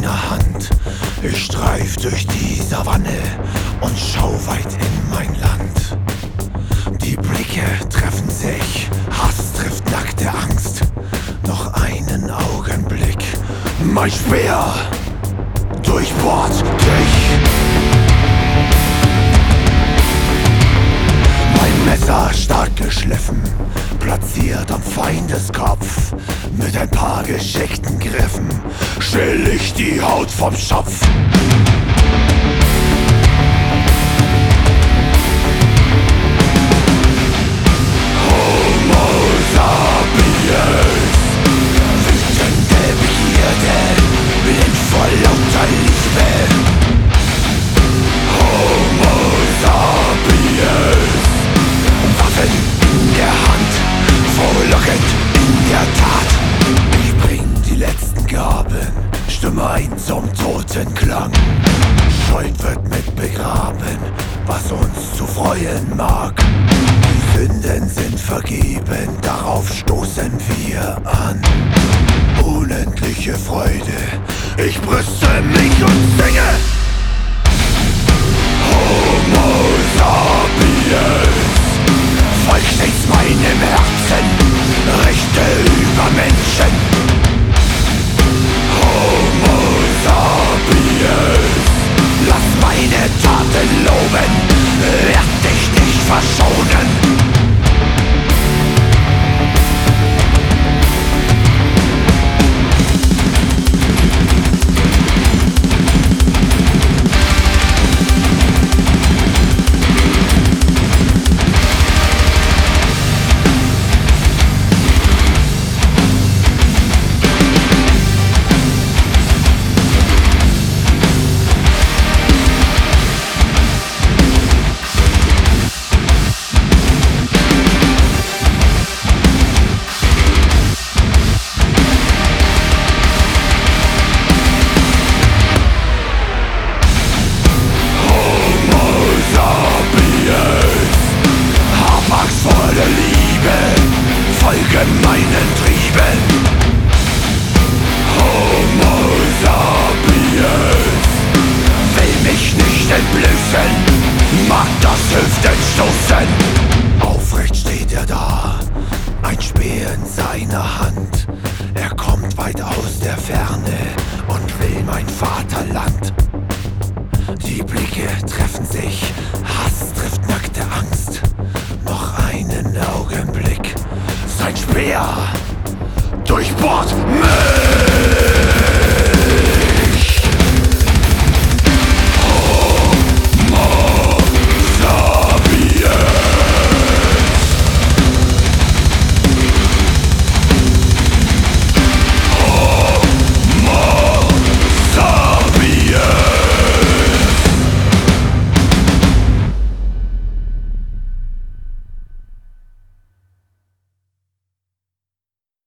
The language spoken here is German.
meiner Hand. Ich streif durch die Savanne und schau weit in mein Land. Die Blicke treffen sich, Hass trifft nackte Angst. Noch einen Augenblick, mein Speer durchbohrt dich. Mein Messer stark geschliffen, platziert am Feindeskopf. Mit ein paar geschickten Griffen schäl ich die Haut vom Schopf. Homo sapiens, wütende Begierde, blind vor lauter Liebe. Homo sapiens, Waffen in der Hand, frohlockend in der Tat. Ich bring die letzten Gaben, stimme ein zum Totenklang. Schuld wird mit begraben, was uns zu freuen mag. Die Sünden sind vergeben, darauf stoßen wir an. Unendliche Freude, ich brüste mich und singe. Homo sapiens, folg stets meinem Herzen, Rechte über Menschen. Homo sapiens, lass meine Taten loben, werd dich nicht verschonen.